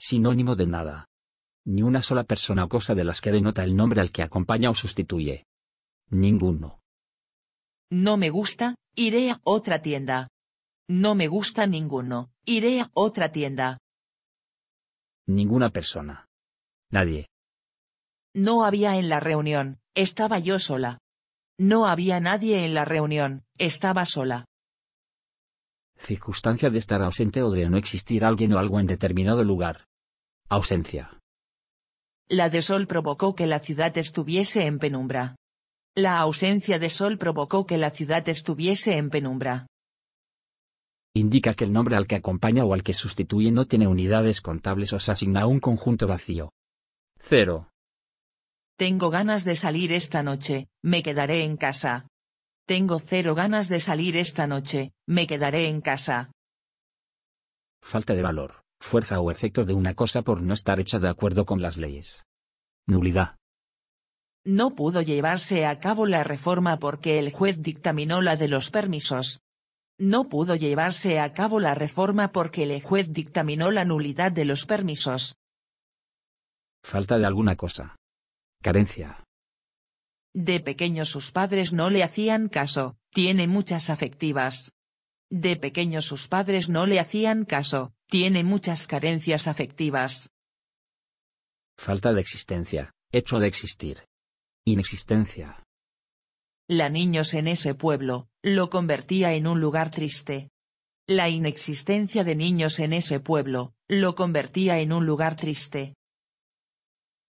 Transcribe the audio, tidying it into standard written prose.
Sinónimo de nada. Ni una sola persona o cosa de las que denota el nombre al que acompaña o sustituye. Ninguno. No me gusta, iré a otra tienda. No me gusta ninguno, iré a otra tienda. Ninguna persona. Nadie. No había en la reunión, estaba yo sola. No había nadie en la reunión, estaba sola. Circunstancia de estar ausente o de no existir alguien o algo en determinado lugar. Ausencia. La de sol provocó que la ciudad estuviese en penumbra. La ausencia de sol provocó que la ciudad estuviese en penumbra. Indica que el nombre al que acompaña o al que sustituye no tiene unidades contables o se asigna a un conjunto vacío. 0. Tengo ganas de salir esta noche, me quedaré en casa. Tengo 0 ganas de salir esta noche, me quedaré en casa. Falta de valor, fuerza o efecto de una cosa por no estar hecha de acuerdo con las leyes. Nulidad. No pudo llevarse a cabo la reforma porque el juez dictaminó la de los permisos. No pudo llevarse a cabo la reforma porque el juez dictaminó la nulidad de los permisos. Falta de alguna cosa. Carencia. De pequeño sus padres no le hacían caso, tiene muchas afectivas. De pequeño sus padres no le hacían caso, tiene muchas carencias afectivas. Falta de existencia, hecho de existir. Inexistencia. La niños en ese pueblo, lo convertía en un lugar triste. La inexistencia de niños en ese pueblo, lo convertía en un lugar triste.